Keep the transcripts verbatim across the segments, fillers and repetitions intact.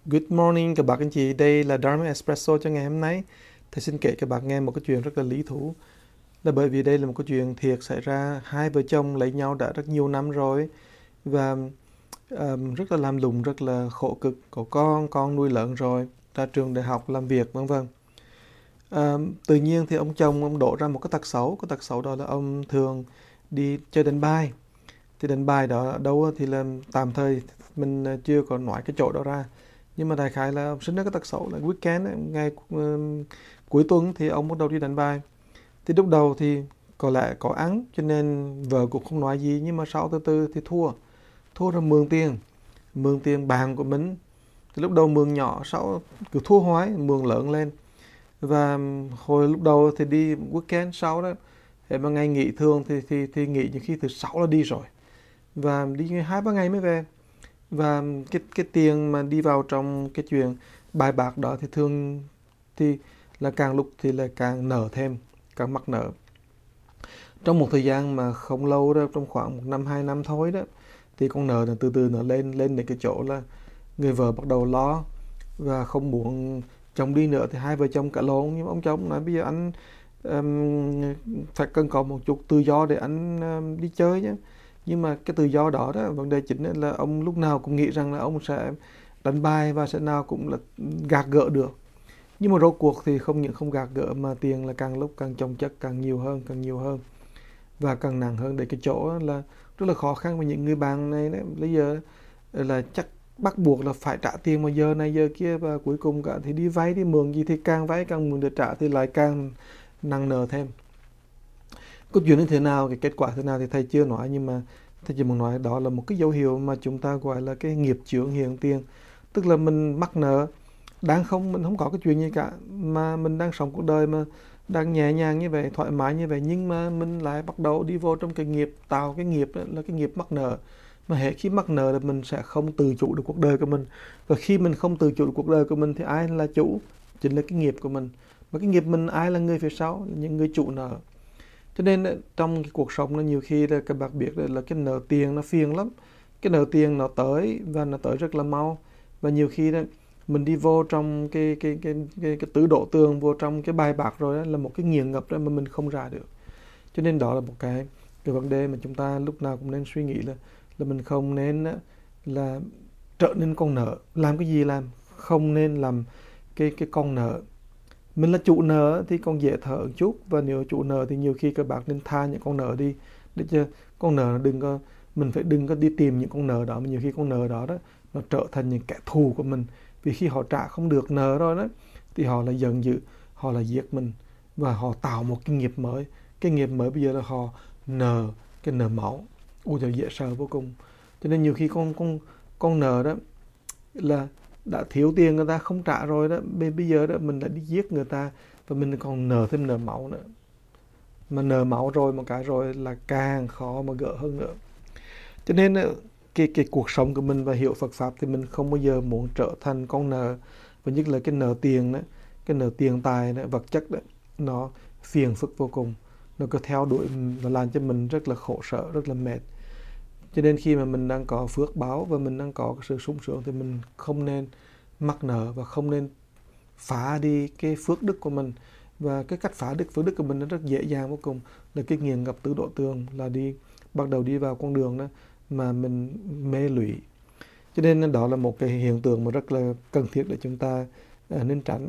Good morning các bạn anh chị, đây là Dharma Espresso cho ngày hôm nay. Thầy xin kể các bạn nghe một cái chuyện rất là lý thú. Là bởi vì đây là một cái chuyện thiệt xảy ra, hai vợ chồng lấy nhau đã rất nhiều năm rồi và um, rất là làm lụng, rất là khổ cực, có con, con nuôi lớn rồi, ra trường đại học làm việc vân vân. Um, tự nhiên thì ông chồng ông đổ ra một cái tật xấu, cái tật xấu đó là ông thường đi chơi đánh bài. Thì đánh bài đó ở đâu thì là tạm thời mình chưa có nói cái chỗ đó ra, nhưng mà đại khái là ông sinh ra cái tật xấu là weekend ấy, ngày uh, cuối tuần thì ông bắt đầu đi đánh bài. Thì lúc đầu thì có lẽ có ăn cho nên vợ cũng không nói gì, nhưng mà sau từ từ thì thua thua rồi mượn tiền mượn tiền bạn của mình. Thì lúc đầu mượn nhỏ, sau cứ thua hoài mượn lớn lên. Và hồi lúc đầu thì đi weekend, sau đó hệ mà ngày nghỉ thường thì thì thì nghỉ những khi thứ sáu là đi rồi, và đi hai ba ngày mới về. Và cái cái tiền mà đi vào trong cái chuyện bài bạc đó thì thường thì là càng lúc thì là càng nợ thêm, càng mắc nợ. Trong một thời gian mà không lâu đó, trong khoảng một năm hai năm thôi đó, thì con nợ nó từ từ nó lên lên đến cái chỗ là người vợ bắt đầu lo và không muốn chồng đi nữa, thì hai vợ chồng cãi lộn. Nhưng mà ông chồng nói bây giờ anh um, phải cần có một chút tự do để anh um, đi chơi nhé. Nhưng mà cái tự do đó đó, vấn đề chính là ông lúc nào cũng nghĩ rằng là ông sẽ đánh bài và sẽ nào cũng là gạt gỡ được. Nhưng mà rốt cuộc thì không những không gạt gỡ mà tiền là càng lúc càng chồng chất, càng nhiều hơn, càng nhiều hơn và càng nặng hơn. Để cái chỗ là rất là khó khăn với những người bạn này đấy. Bây giờ là chắc bắt buộc là phải trả tiền mà giờ này giờ kia, và cuối cùng cả thì đi vay đi mượn gì thì càng vay càng mượn để trả thì lại càng nặng nợ thêm. Câu chuyện như thế nào, cái kết quả thế nào thì thầy chưa nói, nhưng mà thầy chỉ muốn nói đó là một cái dấu hiệu mà chúng ta gọi là cái nghiệp chướng hiện tiền. Tức là mình mắc nợ, đang không mình không có cái chuyện gì cả, mà mình đang sống cuộc đời mà đang nhẹ nhàng như vậy, thoải mái như vậy, nhưng mà mình lại bắt đầu đi vô trong cái nghiệp, tạo cái nghiệp là cái nghiệp mắc nợ. Mà hệ khi mắc nợ là mình sẽ không tự chủ được cuộc đời của mình, và khi mình không tự chủ được cuộc đời của mình thì ai là chủ? Chính là cái nghiệp của mình. Và cái nghiệp mình, ai là người phía sau? Những người chủ nợ. Cho nên trong cái cuộc sống nó nhiều khi là các bạn biết là cái nợ tiền nó phiền lắm. Cái nợ tiền nó tới và nó tới rất là mau, và nhiều khi đó mình đi vô trong cái cái cái cái, cái tứ đổ tường, vô trong cái bài bạc rồi đó, là một cái nghiền ngập đó mà mình không ra được. Cho nên đó là một cái cái vấn đề mà chúng ta lúc nào cũng nên suy nghĩ là là mình không nên là trở nên con nợ. Làm cái gì làm, không nên làm cái cái con nợ. Mình là chủ nợ thì còn dễ thở một chút, và nếu chủ nợ thì nhiều khi các bạn nên tha những con nợ đi, để cho con nợ đừng có, mình phải đừng có đi tìm những con nợ đó, mà nhiều khi con nợ đó đó nó trở thành những kẻ thù của mình. Vì khi họ trả không được nợ rồi đó thì họ là giận dữ, họ là giết mình, và họ tạo một cái nghiệp mới. Cái nghiệp mới bây giờ là họ nợ, cái nợ máu. Ôi trời, dễ sợ vô cùng. Cho nên nhiều khi con con con nợ đó là đã thiếu tiền người ta không trả rồi đó, bây giờ đó mình lại đi giết người ta, và mình còn nợ thêm nợ máu nữa. Mà nợ máu rồi một cái rồi là càng khó mà gỡ hơn nữa. Cho nên cái cái cuộc sống của mình và hiểu Phật pháp thì mình không bao giờ muốn trở thành con nợ. Và nhất là cái nợ tiền đó, cái nợ tiền tài đó, vật chất đó, nó phiền phức vô cùng. Nó cứ theo đuổi và làm cho mình rất là khổ sở, rất là mệt. Cho nên khi mà mình đang có phước báo và mình đang có cái sự sung sướng thì mình không nên mắc nợ, và không nên phá đi cái phước đức của mình. Và cái cách phá đức phước đức của mình nó rất dễ dàng vô cùng, là cái nghiền ngập tứ độ tường, là đi bắt đầu đi vào con đường đó mà mình mê lụy. Cho nên đó là một cái hiện tượng mà rất là cần thiết để chúng ta uh, nên tránh.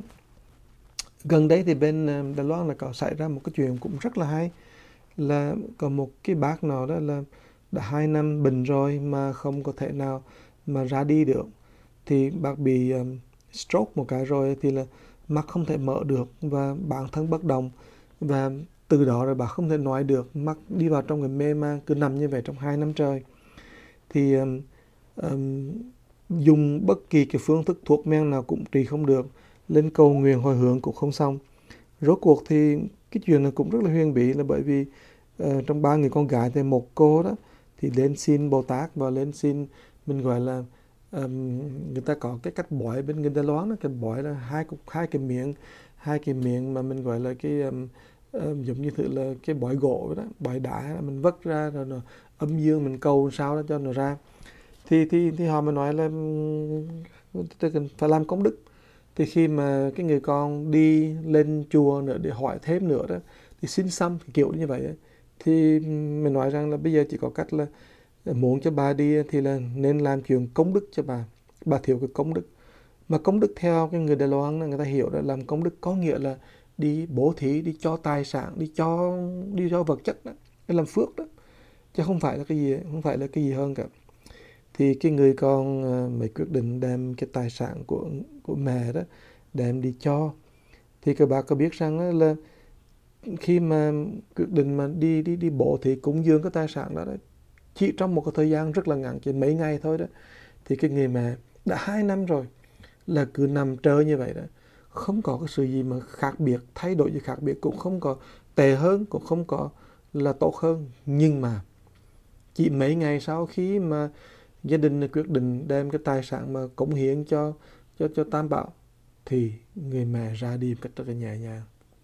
Gần đấy thì bên uh, Đài Loan là có xảy ra một cái chuyện cũng rất là hay, là có một cái bác nào đó là đã hai năm bệnh rồi mà không có thể nào mà ra đi được. Thì bác bị um, stroke một cái rồi thì là mắt không thể mở được và bản thân bất động, và từ đó rồi bác không thể nói được, mắt đi vào trong cái mê man, cứ nằm như vậy trong hai năm trời. Thì um, um, dùng bất kỳ cái phương thức thuốc men nào cũng trị không được, lên cầu nguyện hồi hướng cũng không xong. Rốt cuộc thì cái chuyện này cũng rất là huyền bí, là bởi vì uh, trong ba người con gái thì một cô đó thì lên xin Bồ Tát, và lên xin, mình gọi là um, người ta có cái cách bói bên người Đài Loan đó, cái bói là hai hai cái miệng, hai cái miệng mà mình gọi là cái um, um, giống như thử là cái bói gỗ đó, bói đá, mình vất ra rồi nó âm dương mình cầu sao đó cho nó ra. Thì thì thì họ mới nói là ta cần phải làm công đức. Thì khi mà cái người con đi lên chùa nữa để hỏi thêm nữa đó, thì xin xăm kiểu như vậy ấy, thì mình nói rằng là bây giờ chỉ có cách là muốn cho bà đi thì là nên làm chuyện công đức cho bà. Bà thiếu cái công đức. Mà công đức theo cái người Đài Loan là người ta hiểu là làm công đức có nghĩa là đi bố thí, đi cho tài sản, đi cho đi cho vật chất đó, để làm phước đó, chứ không phải là cái gì, không phải là cái gì hơn cả. Thì cái người con à, mới quyết định đem cái tài sản của của mẹ đó đem đi cho. Thì các bạn có biết rằng á, là khi mà quyết định mà đi đi đi bộ thì cúng dường cái tài sản đó, đó chỉ trong một cái thời gian rất là ngắn, chỉ mấy ngày thôi đó, thì cái người mẹ đã hai năm rồi là cứ nằm trơ như vậy đó, không có cái sự gì mà khác biệt, thay đổi gì khác biệt, cũng không có tệ hơn, cũng không có là tốt hơn. Nhưng mà chỉ mấy ngày sau khi mà gia đình quyết định đem cái tài sản mà cống hiến cho cho cho Tam Bảo thì người mẹ ra đi một cách rất là nhẹ nhàng.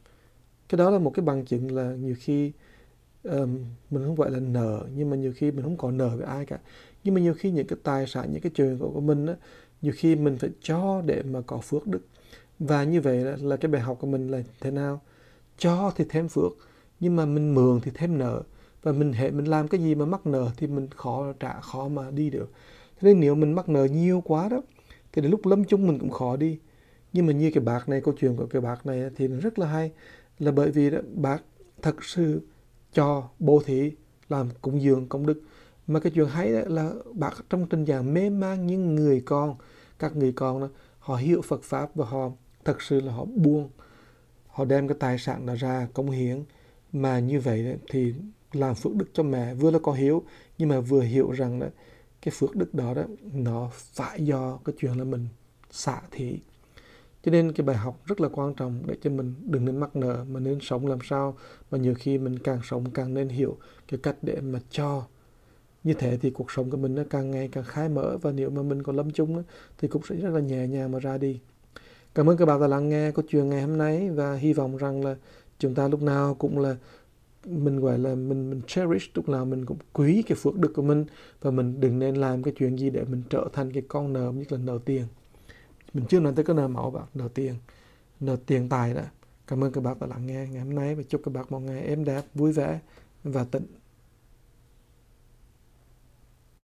Cái đó là một cái bằng chứng là nhiều khi um, mình không gọi là nợ, nhưng mà nhiều khi mình không có nợ với ai cả. Nhưng mà nhiều khi những cái tài sản, những cái chuyện của, của mình á, nhiều khi mình phải cho để mà có phước đức. Và như vậy là, là cái bài học của mình là thế nào? Cho thì thêm phước, nhưng mà mình mượn thì thêm nợ. Và mình hệ mình làm cái gì mà mắc nợ thì mình khó trả, khó mà đi được. Thế nên nếu mình mắc nợ nhiều quá đó thì đến lúc lâm chung mình cũng khó đi. Nhưng mà như cái bác này, câu chuyện của cái bác này thì rất là hay, là bởi vì đó, bác thật sự cho bố thí, làm cúng dường công đức. Mà cái chuyện hay đó là bác trong tình trạng mê man những người con, các người con đó, họ hiểu Phật Pháp và họ thật sự là họ buông, họ đem cái tài sản đó ra cống hiến. Mà như vậy đó, thì làm phước đức cho mẹ, vừa là có hiếu nhưng mà vừa hiểu rằng đó, cái phước đức đó, đó nó phải do cái chuyện là mình xả thí. Cho nên cái bài học rất là quan trọng để cho mình đừng nên mắc nợ, mà nên sống làm sao mà nhiều khi mình càng sống càng nên hiểu cái cách để mà cho. Như thế thì cuộc sống của mình nó càng ngày càng khai mở, và nếu mà mình có lâm chung đó, thì cũng sẽ rất là nhẹ nhàng mà ra đi. Cảm ơn các bạn đã lắng nghe câu chuyện ngày hôm nay, và hy vọng rằng là chúng ta lúc nào cũng là mình gọi là mình mình cherish, lúc nào mình cũng quý cái phước đức của mình, và mình đừng nên làm cái chuyện gì để mình trở thành cái con nợ, như là nợ tiền. Mình chưa nói tới cái nợ máu bạn, nợ tiền, nợ tiền tài đó. Cảm ơn các bạn đã lắng nghe ngày hôm nay, và chúc các bạn một ngày êm đẹp, vui vẻ và tịnh.